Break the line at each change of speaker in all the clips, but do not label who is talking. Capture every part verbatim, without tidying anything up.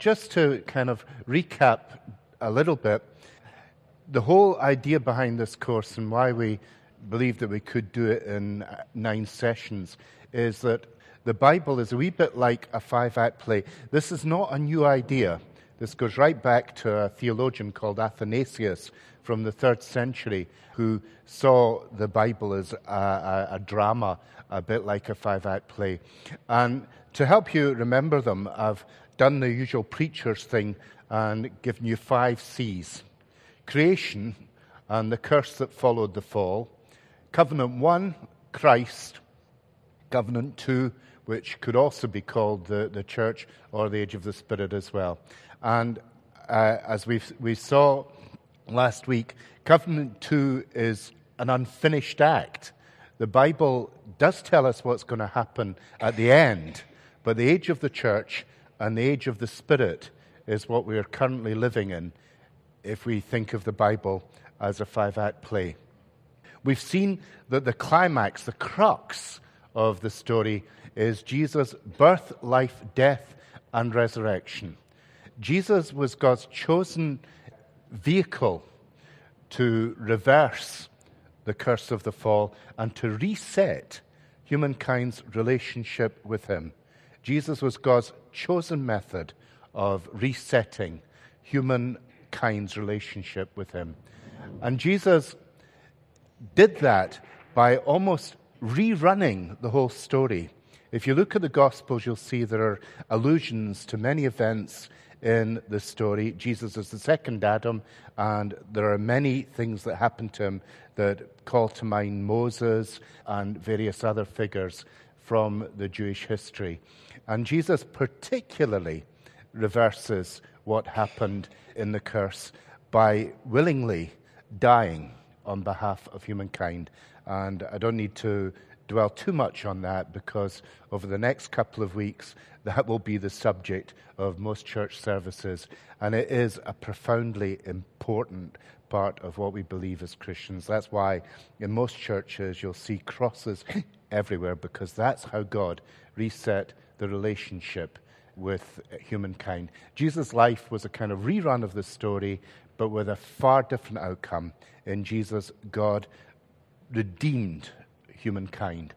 Just to kind of recap a little bit, the whole idea behind this course and why we believe that we could do it in nine sessions is that the Bible is a wee bit like a five-act play. This is not a new idea. This goes right back to a theologian called Athanasius from the third century who saw the Bible as a, a, a drama, a bit like a five-act play. And to help you remember them, I've done the usual preacher's thing and given you five C's. Creation and the curse that followed the fall. Covenant one, Christ. Covenant two, which could also be called the, the church or the age of the Spirit as well. And uh, as we we saw last week, Covenant two is an unfinished act. The Bible does tell us what's going to happen at the end, but the age of the church and the age of the Spirit is what we are currently living in if we think of the Bible as a five-act play. We've seen that the climax, the crux of the story is Jesus' birth, life, death, and resurrection. Jesus was God's chosen vehicle to reverse the curse of the fall and to reset humankind's relationship with him. Jesus was God's chosen method of resetting humankind's relationship with him. And Jesus did that by almost rerunning the whole story. If you look at the Gospels, you'll see there are allusions to many events in the story. Jesus is the second Adam, and there are many things that happen to him that call to mind Moses and various other figures from the Jewish history. And Jesus particularly reverses what happened in the curse by willingly dying on behalf of humankind. And I don't need to dwell too much on that because over the next couple of weeks, that will be the subject of most church services. And it is a profoundly important part of what we believe as Christians. That's why in most churches you'll see crosses everywhere, because that's how God reset the relationship with humankind. Jesus' life was a kind of rerun of the story, but with a far different outcome. In Jesus, God redeemed humankind.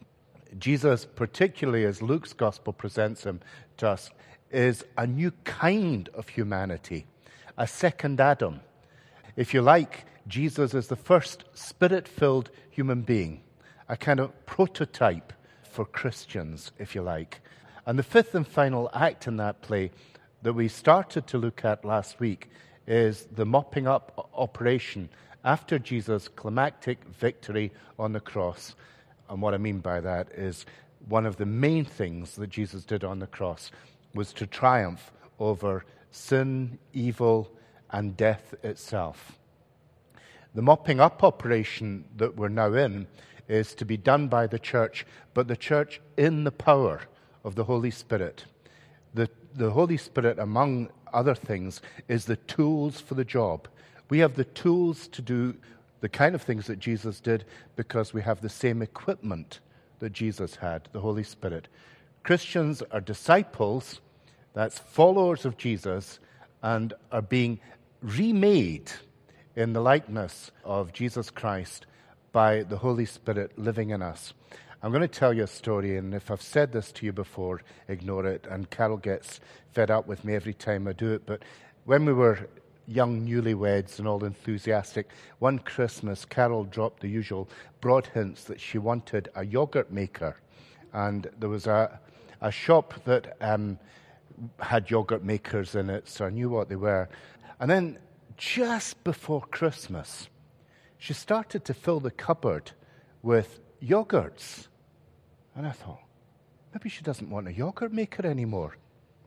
Jesus, particularly as Luke's gospel presents him to us, is a new kind of humanity, a second Adam. If you like, Jesus is the first spirit-filled human being, a kind of prototype for Christians, if you like. And the fifth and final act in that play that we started to look at last week is the mopping up operation after Jesus' climactic victory on the cross. And what I mean by that is one of the main things that Jesus did on the cross was to triumph over sin, evil, and death itself. The mopping up operation that we're now in is to be done by the church, but the church in the power of the Holy Spirit. The, the Holy Spirit, among other things, is the tools for the job. We have the tools to do the kind of things that Jesus did because we have the same equipment that Jesus had, the Holy Spirit. Christians are disciples, that's followers of Jesus, and are being remade in the likeness of Jesus Christ by the Holy Spirit living in us. I'm going to tell you a story, and if I've said this to you before, ignore it. And Carol gets fed up with me every time I do it. But when we were young newlyweds and all enthusiastic, one Christmas, Carol dropped the usual broad hints that she wanted a yogurt maker. And there was a, a shop that um, had yogurt makers in it, so I knew what they were. And then just before Christmas, she started to fill the cupboard with yogurts. And I thought, maybe she doesn't want a yogurt maker anymore.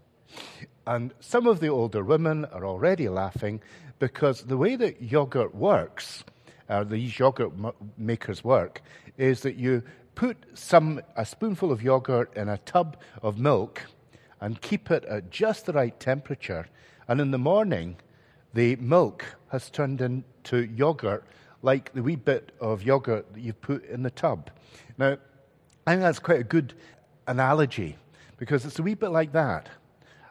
And some of the older women are already laughing because the way that yogurt works, or these yogurt m- makers work, is that you put some a spoonful of yogurt in a tub of milk and keep it at just the right temperature. And in the morning, the milk has turned into yogurt, like the wee bit of yogurt that you put in the tub. Now, I think that's quite a good analogy, because it's a wee bit like that.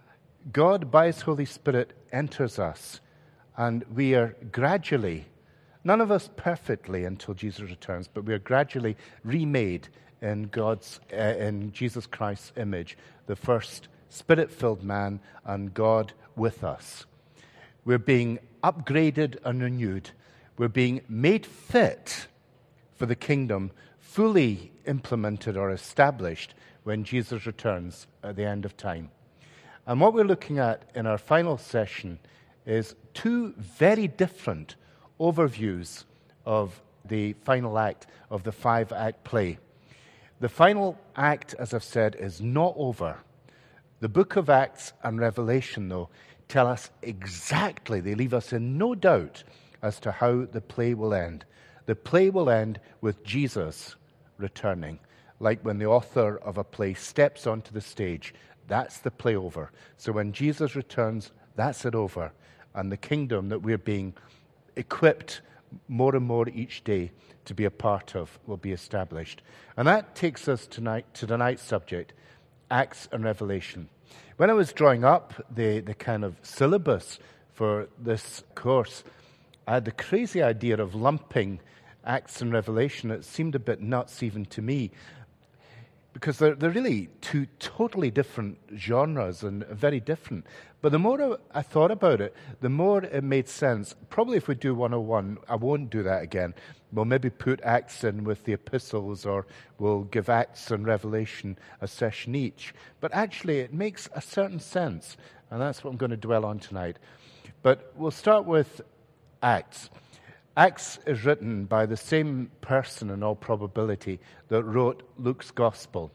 God, by his Holy Spirit, enters us, and we are gradually, none of us perfectly until Jesus returns, but we are gradually remade in God's, uh, in Jesus Christ's image, the first Spirit-filled man and God with us. We're being upgraded and renewed. We're being made fit for the kingdom, fully implemented or established when Jesus returns at the end of time. And what we're looking at in our final session is two very different overviews of the final act of the five-act play. The final act, as I've said, is not over. The book of Acts and Revelation, though, tell us exactly, they leave us in no doubt as to how the play will end. The play will end with Jesus returning. Like when the author of a play steps onto the stage, that's the play over. So when Jesus returns, that's it over. And the kingdom that we're being equipped more and more each day to be a part of will be established. And that takes us tonight to tonight's subject, Acts and Revelation. When I was drawing up the, the kind of syllabus for this course, I had the crazy idea of lumping Acts and Revelation. It seemed a bit nuts even to me, because they're, they're really two totally different genres and very different. But the more I thought about it, the more it made sense. Probably if we do one oh one, I won't do that again. We'll maybe put Acts in with the epistles, or we'll give Acts and Revelation a session each. But actually, it makes a certain sense, and that's what I'm going to dwell on tonight. But we'll start with Acts. Acts is written by the same person in all probability that wrote Luke's Gospel.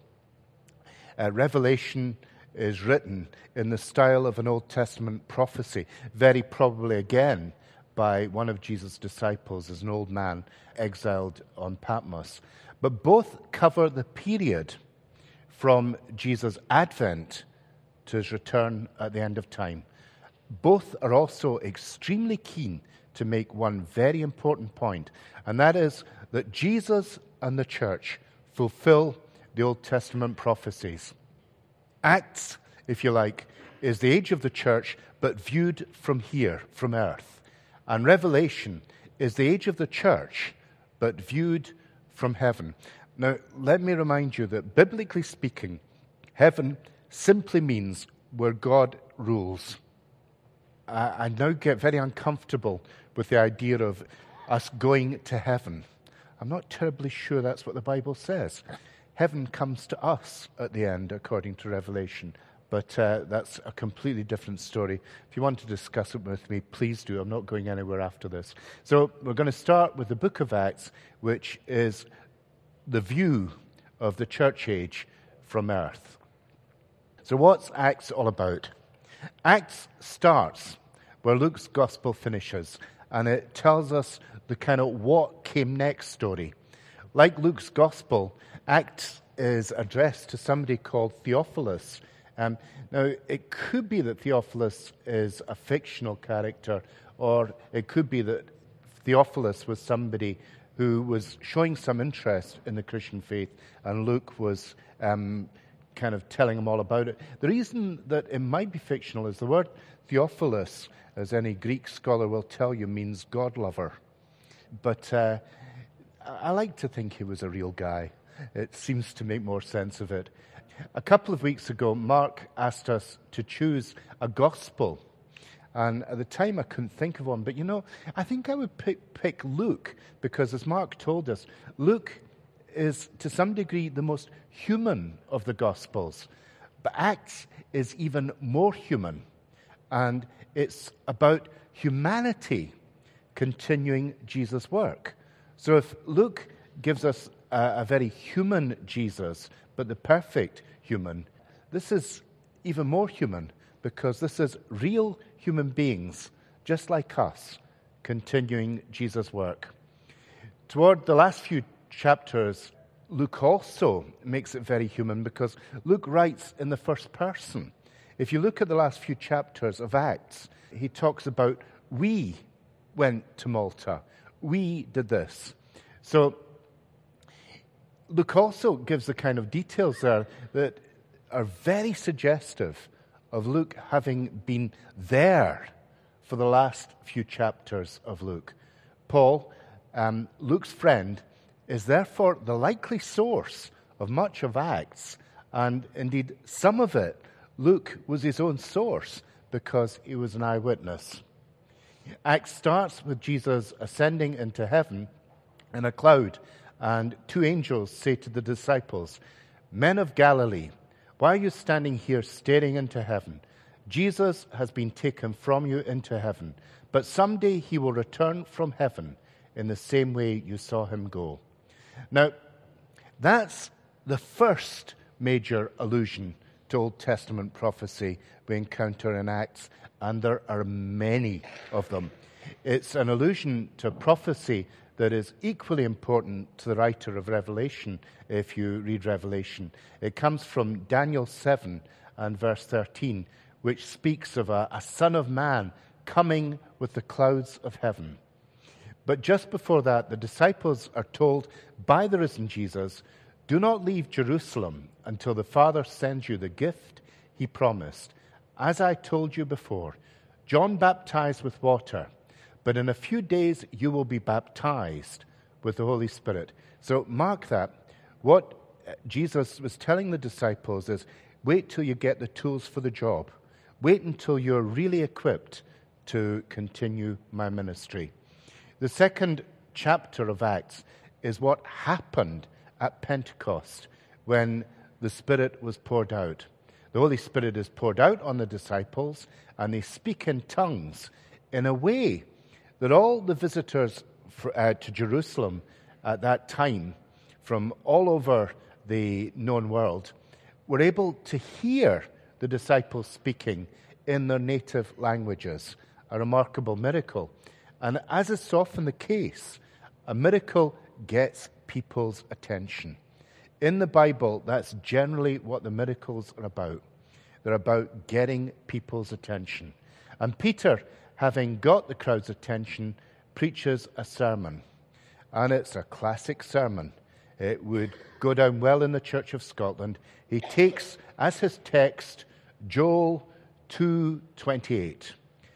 Uh, Revelation is written in the style of an Old Testament prophecy, very probably again by one of Jesus' disciples as an old man exiled on Patmos. But both cover the period from Jesus' advent to his return at the end of time. Both are also extremely keen to make one very important point, and that is that Jesus and the church fulfill the Old Testament prophecies. Acts, if you like, is the age of the church, but viewed from here, from earth. And Revelation is the age of the church, but viewed from heaven. Now, let me remind you that, biblically speaking, heaven simply means where God rules. I, I now get very uncomfortable with the idea of us going to heaven. I'm not terribly sure that's what the Bible says. Heaven comes to us at the end, according to Revelation. But uh, that's a completely different story. If you want to discuss it with me, please do. I'm not going anywhere after this. So we're going to start with the book of Acts, which is the view of the church age from earth. So what's Acts all about? Acts starts where Luke's gospel finishes, and it tells us the kind of what came next story. Like Luke's gospel, Acts is addressed to somebody called Theophilus. Um, now, it could be that Theophilus is a fictional character, or it could be that Theophilus was somebody who was showing some interest in the Christian faith, and Luke was um, kind of telling him all about it. The reason that it might be fictional is the word Theophilus, as any Greek scholar will tell you, means God lover. But uh, I like to think he was a real guy. It seems to make more sense of it. A couple of weeks ago, Mark asked us to choose a gospel. And at the time, I couldn't think of one. But, you know, I think I would pick, pick Luke, because as Mark told us, Luke is, to some degree, the most human of the Gospels. But Acts is even more human. And it's about humanity continuing Jesus' work. So if Luke gives us a, a very human Jesus, but the perfect human, this is even more human, because this is real human beings, just like us, continuing Jesus' work. Toward the last few chapters, Luke also makes it very human, because Luke writes in the first person. If you look at the last few chapters of Acts, he talks about, we went to Malta, we did this. So Luke also gives the kind of details there that are very suggestive of Luke having been there for the last few chapters of Luke. Paul, um, Luke's friend, is therefore the likely source of much of Acts, and indeed some of it, Luke was his own source because he was an eyewitness. Acts starts with Jesus ascending into heaven in a cloud, and two angels say to the disciples, "Men of Galilee, why are you standing here staring into heaven? Jesus has been taken from you into heaven, but someday he will return from heaven in the same way you saw him go." Now, that's the first major allusion to Old Testament prophecy we encounter in Acts, and there are many of them. It's an allusion to prophecy that is equally important to the writer of Revelation, if you read Revelation. It comes from Daniel seven and verse thirteen, which speaks of a, a son of man coming with the clouds of heaven. But just before that, the disciples are told by the risen Jesus, "Do not leave Jerusalem until the Father sends you the gift he promised. As I told you before, John baptized with water, but in a few days you will be baptized with the Holy Spirit." So mark that. What Jesus was telling the disciples is, wait till you get the tools for the job. Wait until you're really equipped to continue my ministry. The second chapter of Acts is what happened at Pentecost when the Spirit was poured out. The Holy Spirit is poured out on the disciples, and they speak in tongues in a way that all the visitors for, uh, to Jerusalem at that time, from all over the known world, were able to hear the disciples speaking in their native languages. A remarkable miracle. And as is so often the case, a miracle gets people's attention. In the Bible, that's generally what the miracles are about. They're about getting people's attention. And Peter, having got the crowd's attention, preaches a sermon. And it's a classic sermon. It would go down well in the Church of Scotland. He takes as his text Joel two twenty-eight.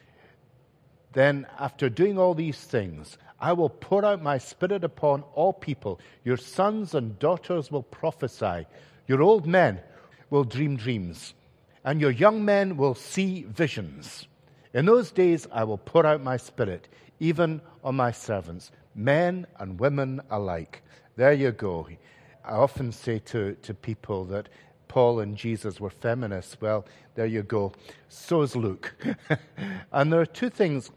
"Then, after doing all these things, I will pour out my Spirit upon all people. Your sons and daughters will prophesy. Your old men will dream dreams, and your young men will see visions. In those days I will pour out my Spirit, even on my servants, men and women alike." There you go. I often say to, to people that Paul and Jesus were feminists. Well, there you go. So's Luke. And there are two things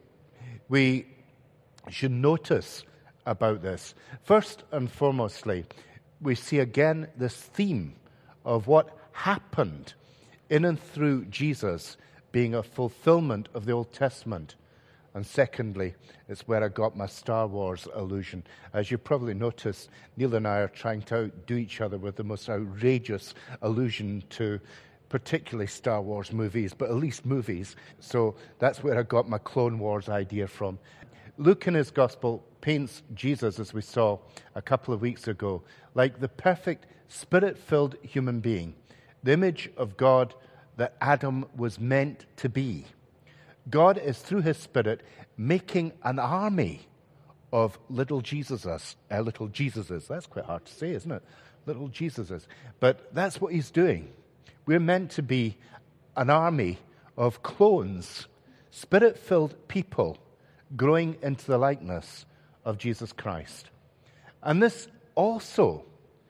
we should notice about this. First and foremostly, we see again this theme of what happened in and through Jesus being a fulfillment of the Old Testament. And secondly, it's where I got my Star Wars allusion. As you probably noticed, Neil and I are trying to outdo each other with the most outrageous allusion to particularly Star Wars movies, but at least movies. So that's where I got my Clone Wars idea from. Luke in his Gospel paints Jesus, as we saw a couple of weeks ago, like the perfect Spirit-filled human being, the image of God that Adam was meant to be. God is, through his Spirit, making an army of little Jesuses. Uh, little Jesuses. That's quite hard to say, isn't it? Little Jesuses. But that's what he's doing. We're meant to be an army of clones, Spirit-filled people growing into the likeness of Jesus Christ. And this also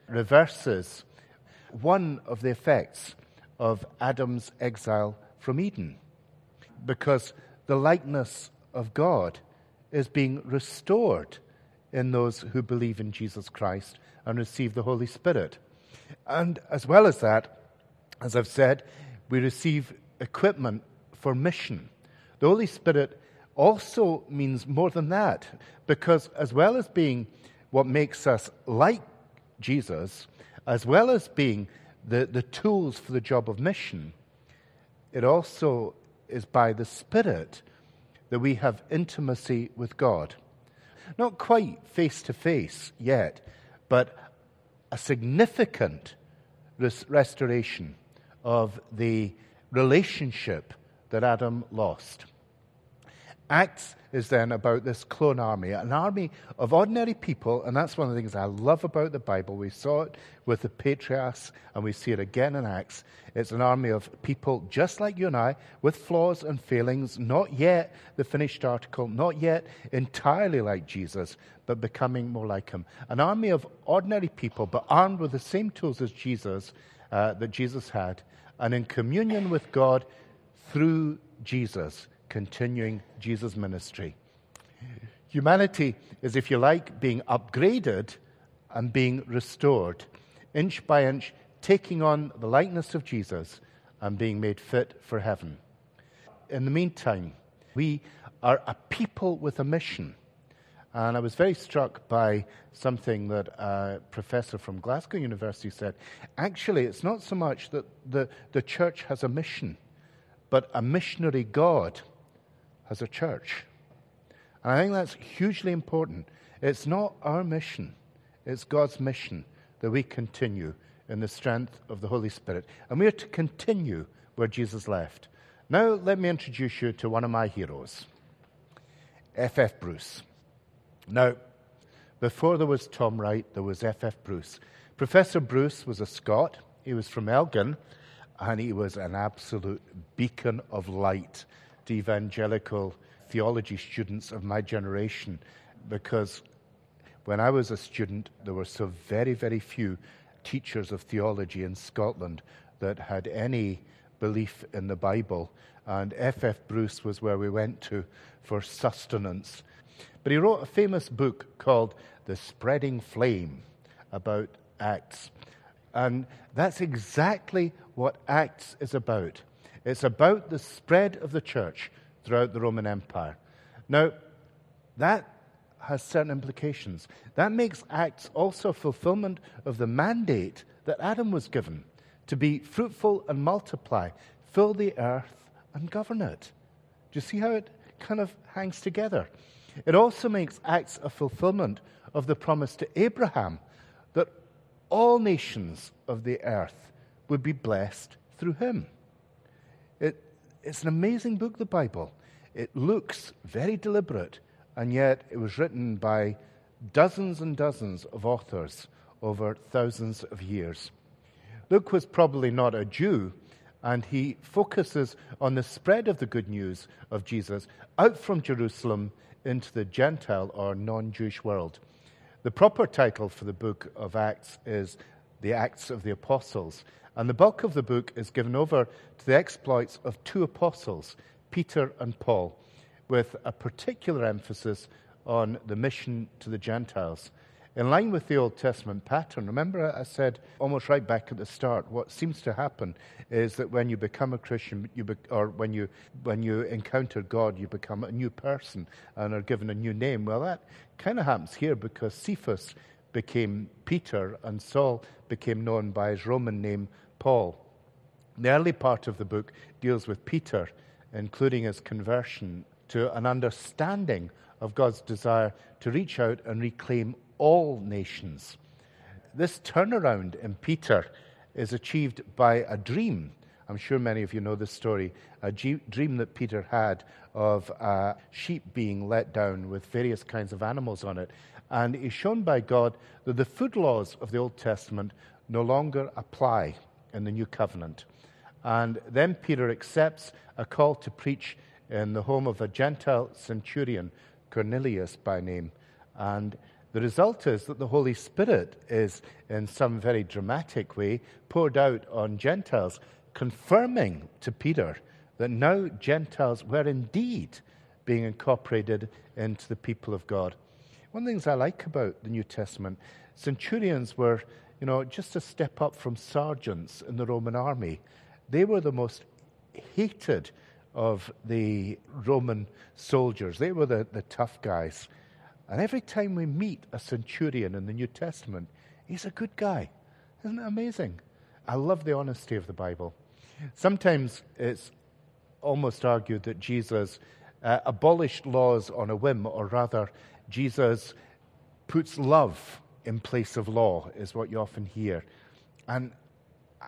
reverses one of the effects of Adam's exile from Eden, because the likeness of God is being restored in those who believe in Jesus Christ and receive the Holy Spirit. And as well as that, as I've said, we receive equipment for mission. The Holy Spirit also means more than that, because as well as being what makes us like Jesus, as well as being the, the tools for the job of mission, it also is by the Spirit that we have intimacy with God. Not quite face-to-face yet, but a significant res- restoration of the relationship that Adam lost. Acts is then about this clone army, an army of ordinary people, and that's one of the things I love about the Bible. We saw it with the patriarchs, and we see it again in Acts. It's an army of people just like you and I, with flaws and failings, not yet the finished article, not yet entirely like Jesus, but becoming more like him. An army of ordinary people, but armed with the same tools as Jesus, uh, that Jesus had, and in communion with God through Jesus, continuing Jesus' ministry. Humanity is, if you like, being upgraded and being restored, inch by inch, taking on the likeness of Jesus and being made fit for heaven. In the meantime, we are a people with a mission. And I was very struck by something that a professor from Glasgow University said. Actually, it's not so much that the, the church has a mission, but a missionary God has a church. And I think that's hugely important. It's not our mission, it's God's mission that we continue in the strength of the Holy Spirit. And we are to continue where Jesus left. Now, let me introduce you to one of my heroes, F F Bruce. Now, before there was Tom Wright, there was F F Bruce. Professor Bruce was a Scot. He was from Elgin, and he was an absolute beacon of light to evangelical theology students of my generation, because when I was a student, there were so very, very few teachers of theology in Scotland that had any belief in the Bible, and F F Bruce was where we went to for sustenance. But he wrote a famous book called The Spreading Flame about Acts, and that's exactly what Acts is about. It's about the spread of the church throughout the Roman Empire. Now, that has certain implications. That makes Acts also a fulfillment of the mandate that Adam was given to be fruitful and multiply, fill the earth and govern it. Do you see how it kind of hangs together? It also makes Acts a fulfillment of the promise to Abraham that all nations of the earth would be blessed through him. It, it's an amazing book, the Bible. It looks very deliberate, and yet it was written by dozens and dozens of authors over thousands of years. Luke was probably not a Jew, and he focuses on the spread of the good news of Jesus out from Jerusalem into the Gentile or non-Jewish world. The proper title for the book of Acts is The Acts of the Apostles, and the bulk of the book is given over to the exploits of two apostles, Peter and Paul, with a particular emphasis on the mission to the Gentiles. In line with the Old Testament pattern, remember I said almost right back at the start, what seems to happen is that when you become a Christian, you be, or when you when you encounter God, you become a new person and are given a new name. Well, that kind of happens here because Cephas became Peter and Saul became known by his Roman name, Paul. The early part of the book deals with Peter, including his conversion to an understanding of God's desire to reach out and reclaim all nations. This turnaround in Peter is achieved by a dream. I'm sure many of you know this story, a g- dream that Peter had of uh, sheep being let down with various kinds of animals on it. And he's shown by God that the food laws of the Old Testament no longer apply in the New Covenant. And then Peter accepts a call to preach in the home of a Gentile centurion, Cornelius by name. And the result is that the Holy Spirit is, in some very dramatic way, poured out on Gentiles, confirming to Peter that now Gentiles were indeed being incorporated into the people of God. One of the things I like about the New Testament, centurions were, you know, just a step up from sergeants in the Roman army. They were the most hated of the Roman soldiers. They were the, the tough guys. And every time we meet a centurion in the New Testament, he's a good guy. Isn't it amazing? I love the honesty of the Bible. Sometimes it's almost argued that Jesus uh, abolished laws on a whim, or rather, Jesus puts love in place of law, is what you often hear. And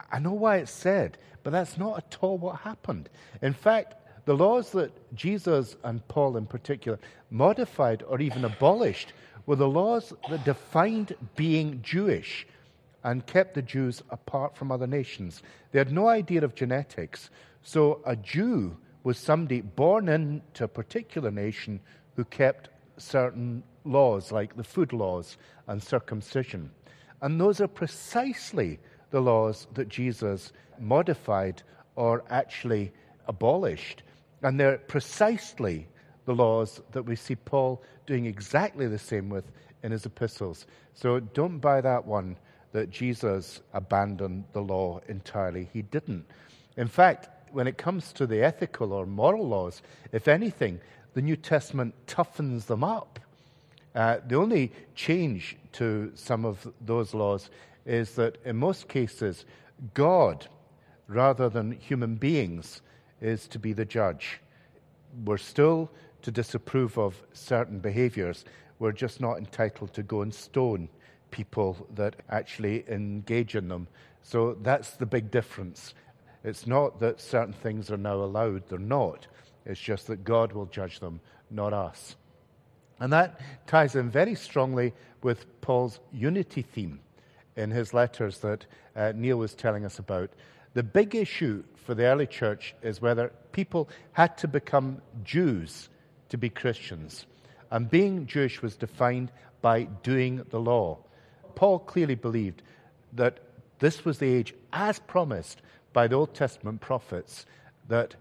I know why it's said, but that's not at all what happened. In fact, the laws that Jesus and Paul in particular modified or even abolished were the laws that defined being Jewish and kept the Jews apart from other nations. They had no idea of genetics. So a Jew was somebody born into a particular nation who kept certain laws, like the food laws and circumcision. And those are precisely the laws that Jesus modified or actually abolished. And they're precisely the laws that we see Paul doing exactly the same with in his epistles. So don't buy that one, that Jesus abandoned the law entirely. He didn't. In fact, when it comes to the ethical or moral laws, if anything, the New Testament toughens them up. Uh, the only change to some of those laws is that in most cases, God, rather than human beings, is to be the judge. We're still to disapprove of certain behaviors. We're just not entitled to go and stone people that actually engage in them. So that's the big difference. It's not that certain things are now allowed. They're not. It's just that God will judge them, not us. And that ties in very strongly with Paul's unity theme in his letters that uh, Neil was telling us about. The big issue for the early church is whether people had to become Jews to be Christians. And being Jewish was defined by doing the law. Paul clearly believed that this was the age, as promised by the Old Testament prophets, that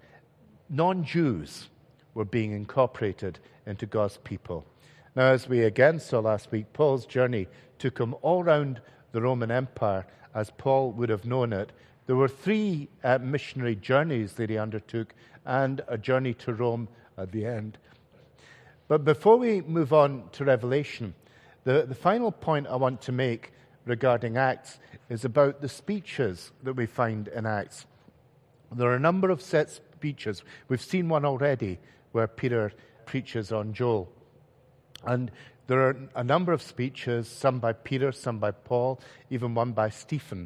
non-Jews were being incorporated into God's people. Now, as we again saw last week, Paul's journey took him all around the Roman Empire, as Paul would have known it. There were three uh, missionary journeys that he undertook, and a journey to Rome at the end. But before we move on to Revelation, the, the final point I want to make regarding Acts is about the speeches that we find in Acts. There are a number of set speeches. We've seen one already where Peter preaches on Joel. And there are a number of speeches, some by Peter, some by Paul, even one by Stephen.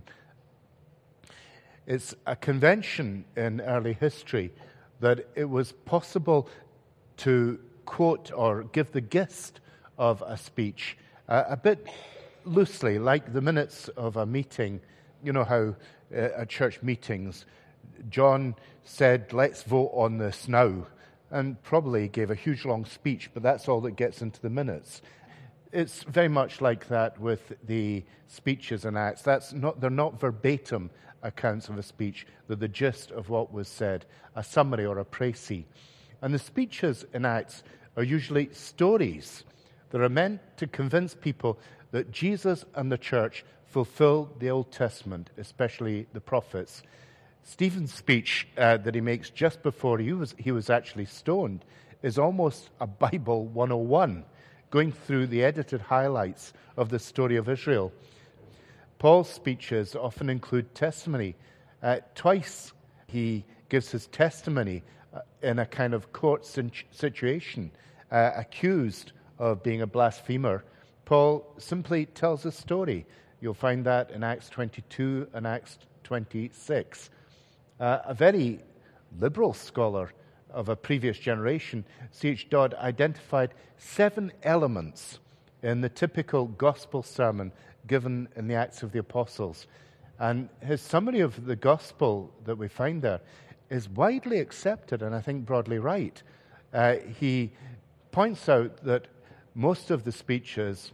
It's a convention in early history that it was possible to quote or give the gist of a speech uh, a bit loosely, like the minutes of a meeting. You know how uh, at church meetings, John said, let's vote on this now, and probably gave a huge long speech, but that's all that gets into the minutes. It's very much like that with the speeches in Acts. That's not, they're not verbatim accounts of a speech. They're the gist of what was said, a summary or a précis. And the speeches in Acts are usually stories that are meant to convince people that Jesus and the church fulfilled the Old Testament, especially the prophets. Stephen's speech uh, that he makes just before he was, he was actually stoned is almost a Bible one oh one, going through the edited highlights of the story of Israel. Paul's speeches often include testimony. Uh, twice he gives his testimony uh, in a kind of court situation, uh, accused of being a blasphemer. Paul simply tells a story. You'll find that in Acts twenty-two and Acts twenty-six. Uh, a very liberal scholar of a previous generation, C H Dodd, identified seven elements in the typical gospel sermon given in the Acts of the Apostles. And his summary of the gospel that we find there is widely accepted and I think broadly right. Uh, he points out that most of the speeches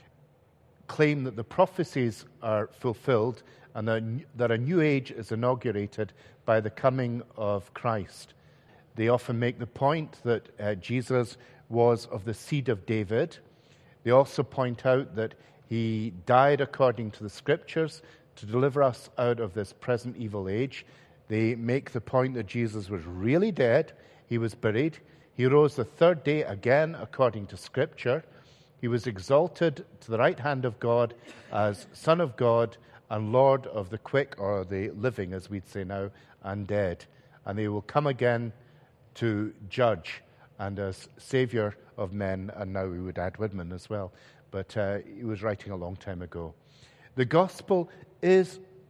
claim that the prophecies are fulfilled and that a new age is inaugurated by the coming of Christ. They often make the point that uh, Jesus was of the seed of David. They also point out that he died according to the Scriptures to deliver us out of this present evil age. They make the point that Jesus was really dead. He was buried. He rose the third day again according to Scripture. He was exalted to the right hand of God as Son of God and Lord of the quick, or the living, as we'd say now, and dead. And he will come again to judge and as Saviour of men, and now we would add women as well. But uh, he was writing a long time ago. The gospel is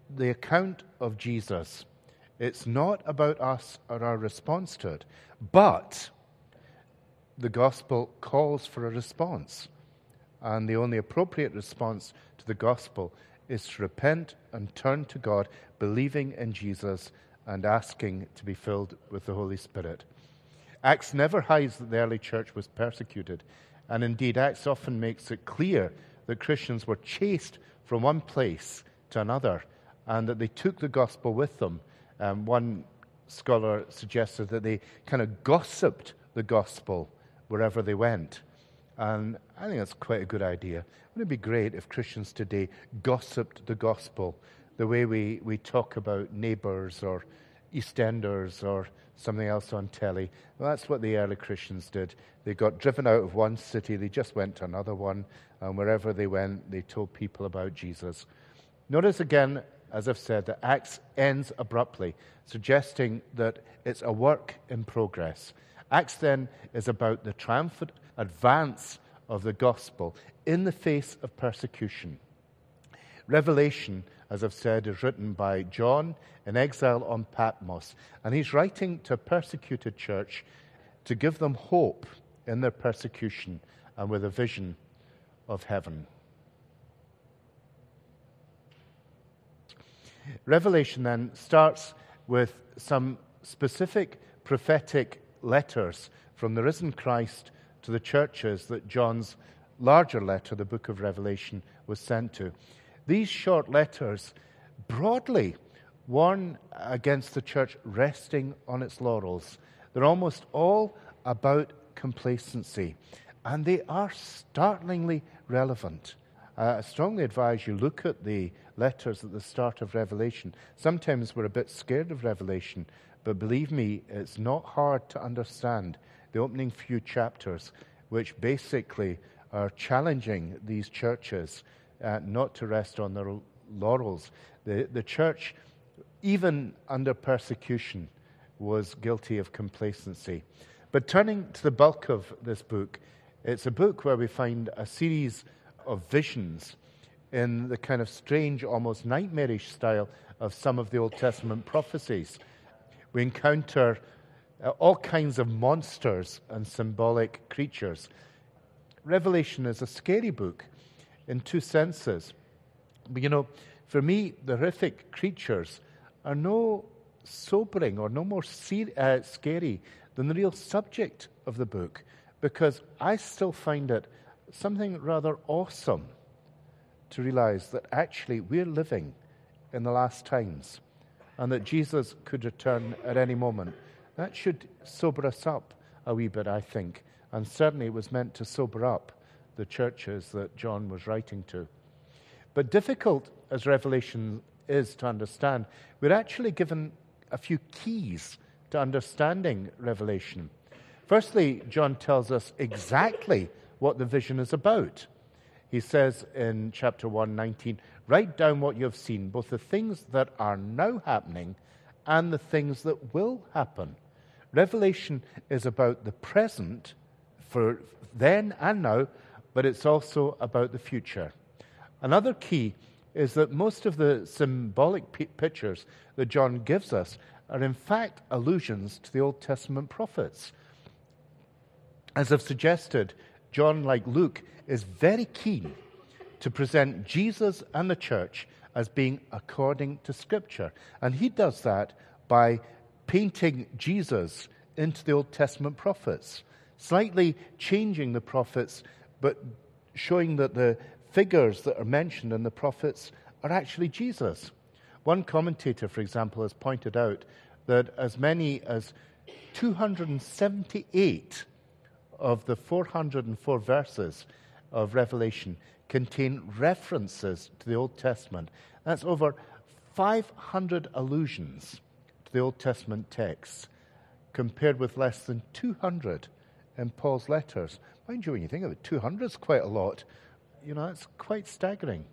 the account of Jesus, it's not about us or our response to it, but the gospel calls for a response. And the only appropriate response to the gospel is to repent and turn to God, believing in Jesus and asking to be filled with the Holy Spirit. Acts never hides that the early church was persecuted. And indeed, Acts often makes it clear that Christians were chased from one place to another and that they took the gospel with them. Um, one scholar suggested that they kind of gossiped the gospel wherever they went. And I think that's quite a good idea. Wouldn't it be great if Christians today gossiped the gospel the way we, we talk about Neighbours or EastEnders or something else on telly? Well, that's what the early Christians did. They got driven out of one city, they just went to another one, and wherever they went, they told people about Jesus. Notice again, as I've said, that Acts ends abruptly, suggesting that it's a work in progress. Acts then is about the triumphant advance of the gospel in the face of persecution. Revelation, as I've said, is written by John in exile on Patmos, and he's writing to a persecuted church to give them hope in their persecution and with a vision of heaven. Revelation then starts with some specific prophetic letters from the risen Christ to the churches that John's larger letter, the book of Revelation, was sent to. These short letters broadly warn against the church resting on its laurels. They're almost all about complacency, and they are startlingly relevant. Uh, I strongly advise you look at the letters at the start of Revelation. Sometimes we're a bit scared of Revelation, but believe me, it's not hard to understand the opening few chapters, which basically are challenging these churches uh, not to rest on their laurels. The, the church, even under persecution, was guilty of complacency. But turning to the bulk of this book, it's a book where we find a series of visions in the kind of strange, almost nightmarish style of some of the Old Testament prophecies. We encounter uh, all kinds of monsters and symbolic creatures. Revelation is a scary book in two senses. But you know, for me, the horrific creatures are no sobering or no more ser- uh, scary than the real subject of the book, because I still find it something rather awesome to realize that actually we're living in the last times and that Jesus could return at any moment. That should sober us up a wee bit, I think, and certainly it was meant to sober up the churches that John was writing to. But difficult as Revelation is to understand, we're actually given a few keys to understanding Revelation. Firstly, John tells us exactly what the vision is about. He says in chapter one nineteen, write down what you have seen, both the things that are now happening and the things that will happen. Revelation is about the present for then and now, but it's also about the future. Another key is that most of the symbolic p- pictures that John gives us are in fact allusions to the Old Testament prophets. As I've suggested, John, like Luke, is very keen to present Jesus and the church as being according to Scripture. And he does that by painting Jesus into the Old Testament prophets, slightly changing the prophets, but showing that the figures that are mentioned in the prophets are actually Jesus. One commentator, for example, has pointed out that as many as two hundred seventy-eight of the four hundred four verses of Revelation contain references to the Old Testament. That's over five hundred allusions to the Old Testament texts, compared with less than two hundred in Paul's letters. Mind you, when you think of it, two hundred is quite a lot. You know, it's quite staggering.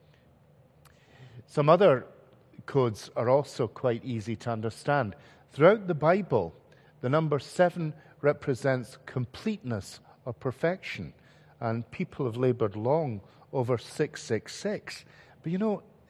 Some other codes are also quite easy to understand. Throughout the Bible, the number seven represents completeness or perfection, and people have labored long over six six six. But you know,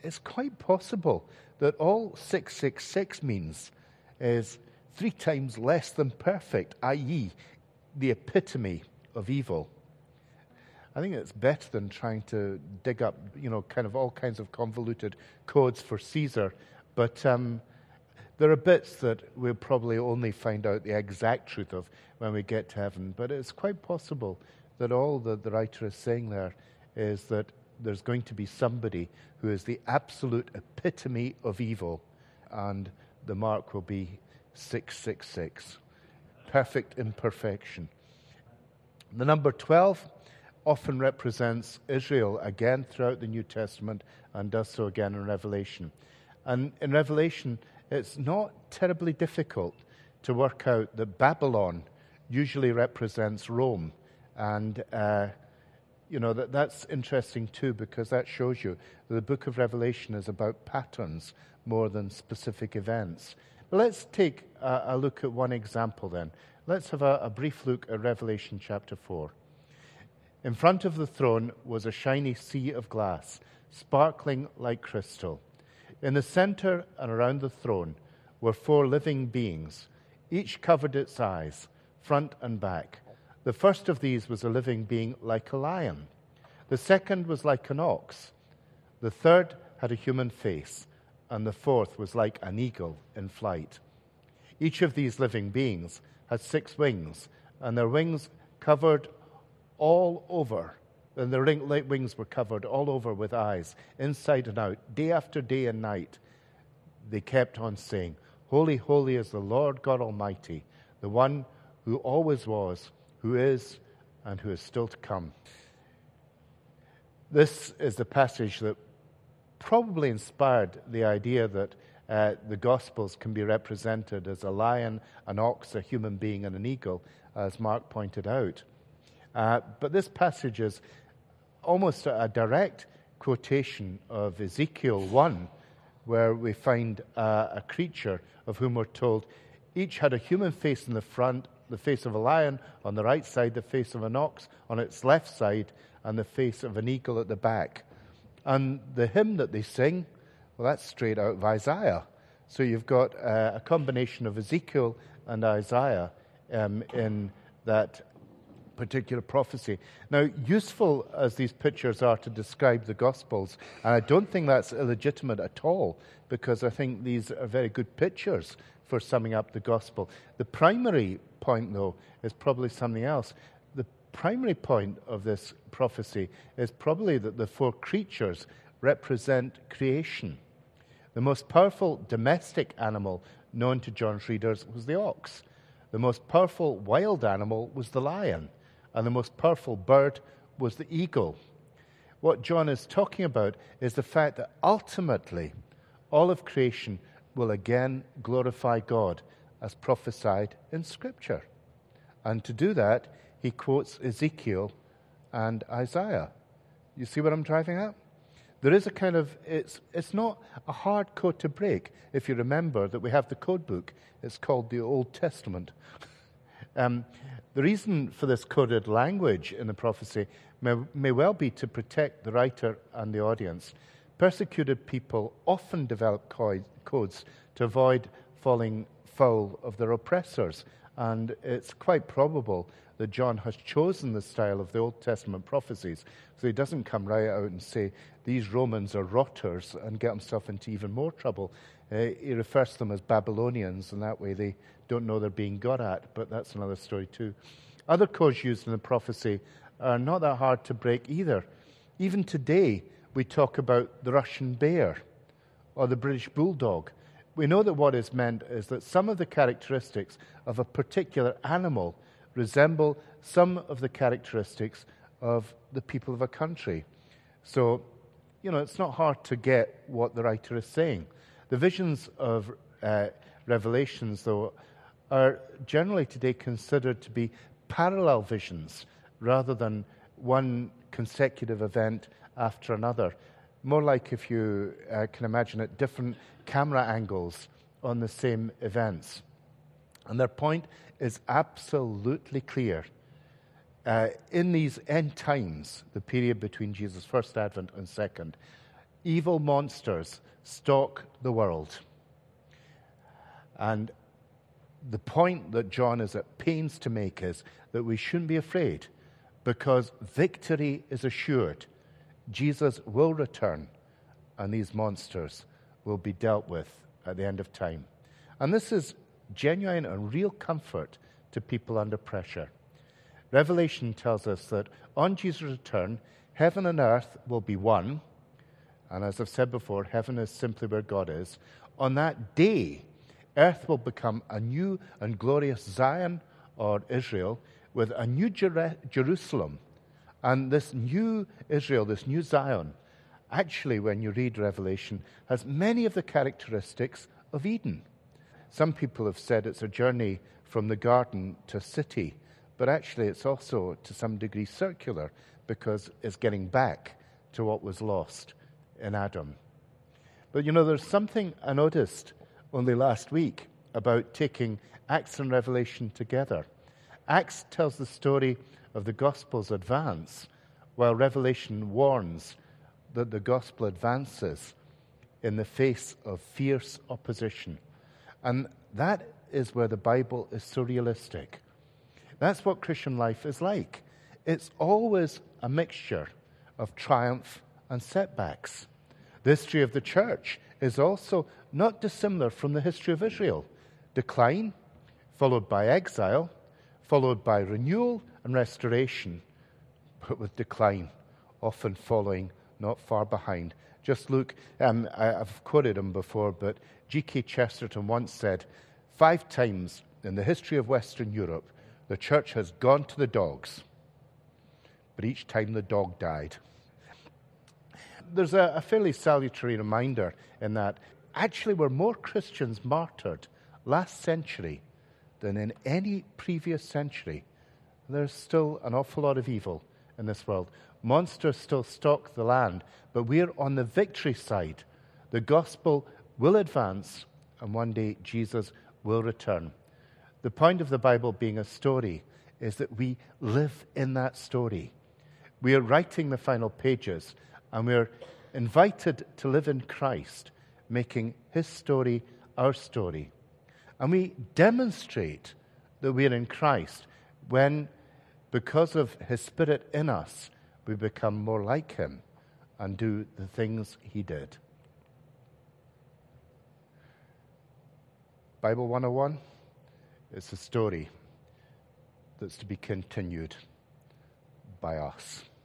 it's quite possible that all six six six means is three times less than perfect, that is the epitome of evil. I think it's better than trying to dig up, you know, kind of all kinds of convoluted codes for Caesar. But um, there are bits that we'll probably only find out the exact truth of when we get to heaven. But it's quite possible that all that the writer is saying there is that there's going to be somebody who is the absolute epitome of evil, and the mark will be six six six. Perfect imperfection. The number twelve often represents Israel again throughout the New Testament and does so again in Revelation. And in Revelation, it's not terribly difficult to work out that Babylon usually represents Rome. And, uh, you know, that, that's interesting too, because that shows you that the book of Revelation is about patterns more than specific events. But let's take a, a look at one example then. Let's have a, a brief look at Revelation chapter four. In front of the throne was a shiny sea of glass, sparkling like crystal. In the center and around the throne were four living beings. Each covered its eyes, front and back. The first of these was a living being like a lion. The second was like an ox. The third had a human face, and the fourth was like an eagle in flight. Each of these living beings had six wings, and their wings covered all over, and their wings were covered all over with eyes, inside and out, day after day and night. They kept on saying, "Holy, holy is the Lord God Almighty, the one who always was, who is, and who is still to come." This is the passage that probably inspired the idea that uh, the Gospels can be represented as a lion, an ox, a human being, and an eagle, as Mark pointed out. Uh, but this passage is almost a, a direct quotation of Ezekiel one, where we find uh, a creature of whom we're told each had a human face in the front, the face of a lion on the right side, the face of an ox on its left side, and the face of an eagle at the back. And the hymn that they sing, well, that's straight out of Isaiah. So you've got uh, a combination of Ezekiel and Isaiah um, in that particular prophecy. Now, useful as these pictures are to describe the Gospels, and I don't think that's illegitimate at all, because I think these are very good pictures for summing up the Gospel. The primary point, though, is probably something else. The primary point of this prophecy is probably that the four creatures represent creation. The most powerful domestic animal known to John's readers was the ox. The most powerful wild animal was the lion. And the most powerful bird was the eagle. What John is talking about is the fact that ultimately all of creation will again glorify God as prophesied in Scripture. And to do that, he quotes Ezekiel and Isaiah. You see what I'm driving at? There is a kind of, it's, it's not a hard code to break if you remember that we have the code book. It's called the Old Testament. um, The reason for this coded language in the prophecy may, may well be to protect the writer and the audience. Persecuted people often develop co- codes to avoid falling foul of their oppressors, and it's quite probable that John has chosen the style of the Old Testament prophecies, so he doesn't come right out and say, these Romans are rotters, and get himself into even more trouble. Uh, he refers to them as Babylonians, and that way they don't know they're being got at, but that's another story too. Other codes used in the prophecy are not that hard to break either. Even today, we talk about the Russian bear or the British bulldog. We know that what is meant is that some of the characteristics of a particular animal resemble some of the characteristics of the people of a country. So, you know, it's not hard to get what the writer is saying. The visions of uh, Revelations, though, are generally today considered to be parallel visions rather than one consecutive event after another. More like, if you uh, can imagine it, different camera angles on the same events. And their point is absolutely clear. Uh, in these end times, the period between Jesus' first advent and second, evil monsters stalk the world. And the point that John is at pains to make is that we shouldn't be afraid, because victory is assured. Jesus will return, and these monsters will be dealt with at the end of time. And this is genuine and real comfort to people under pressure. Revelation tells us that on Jesus' return, heaven and earth will be one. And as I've said before, heaven is simply where God is. On that day, earth will become a new and glorious Zion, or Israel, with a new Jer- Jerusalem. And this new Israel, this new Zion, actually, when you read Revelation, has many of the characteristics of Eden. Some people have said it's a journey from the garden to city, but actually it's also to some degree circular, because it's getting back to what was lost in Adam. But you know, there's something I noticed only last week about taking Acts and Revelation together. Acts tells the story of the gospel's advance, while Revelation warns that the gospel advances in the face of fierce opposition. And that is where the Bible is so realistic. That's what Christian life is like. It's always a mixture of triumph and setbacks. The history of the church is also not dissimilar from the history of Israel. Decline, followed by exile, followed by renewal and restoration, but with decline often following not far behind. Just look, um, I, I've quoted him before, but G K Chesterton once said, five times in the history of Western Europe, the church has gone to the dogs, but each time the dog died. There's a, a fairly salutary reminder in that actually were more Christians martyred last century than in any previous century. There's still an awful lot of evil in this world. Monsters still stalk the land, but we're on the victory side. The gospel will advance, and one day Jesus will return. The point of the Bible being a story is that we live in that story. We are writing the final pages, and we're invited to live in Christ, making his story our story. And we demonstrate that we are in Christ when, because of his Spirit in us, we become more like him and do the things he did. Bible one oh one, it's a story that's to be continued by us.